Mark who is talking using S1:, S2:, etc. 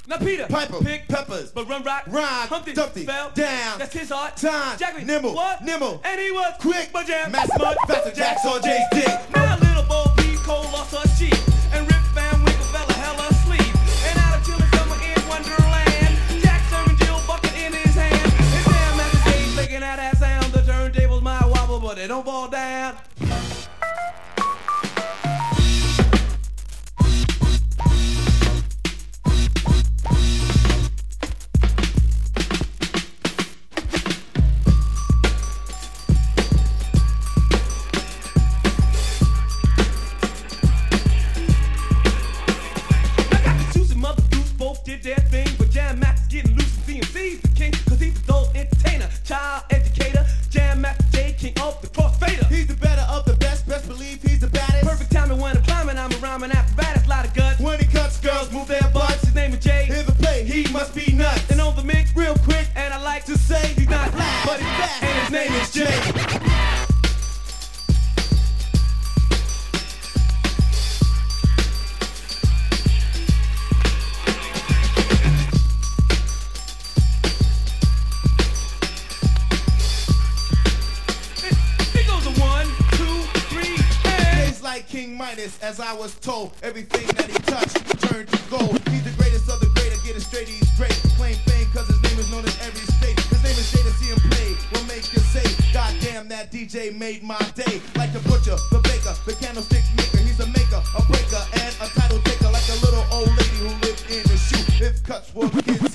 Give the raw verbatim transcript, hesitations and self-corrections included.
S1: Now Peter,
S2: Piper,
S1: pick
S2: peppers,
S1: but run rock,
S2: rhyme,
S1: Humpty,
S2: Dumpty,
S1: fell
S2: down,
S1: that's his heart,
S2: time,
S1: Jackie,
S2: nimble,
S1: what?
S2: nimble,
S1: and he was
S2: quick,
S1: but jam,
S2: mass mud, faster jacks on Jay's dick.
S1: Now little Bo Peep Cole lost her sheep, and Rip Van Winkle fell a hell asleep, and out of chilling summer in Wonderland, Jack serving Jill bucket in his hand, and damn at the stage making that ass sound, the turntables might wobble but they don't fall down. Did their thing, but Jam Max getting loose and C M C's the king, cause he's the adult entertainer, child educator, Jam Max J, king of the crossfader.
S2: He's the better of the best, best believe he's the baddest.
S1: Perfect timing when I'm climbing, I'm a rhyming apparatus, lot of guts.
S2: When he cuts, girls move their butts.
S1: His name is Jay,
S2: Hear the play, he must be nuts.
S1: and on the mix,
S2: Real quick,
S1: and I like
S2: to say
S1: he's not
S2: black,
S1: but he's
S2: fast,
S1: and his name is Jay.
S2: Like King Midas, as I was told, everything that he touched turned to gold. He's the greatest of the great, I get it straight, he's great. Claim fame cause his name is known in every state. His name is Jay, to see him play will make you say, God damn, that D J made my day. Like the butcher, the baker, the candlestick maker. He's a maker, a breaker, and a title taker. Like a little old lady who lived in a shoe. If cuts were kids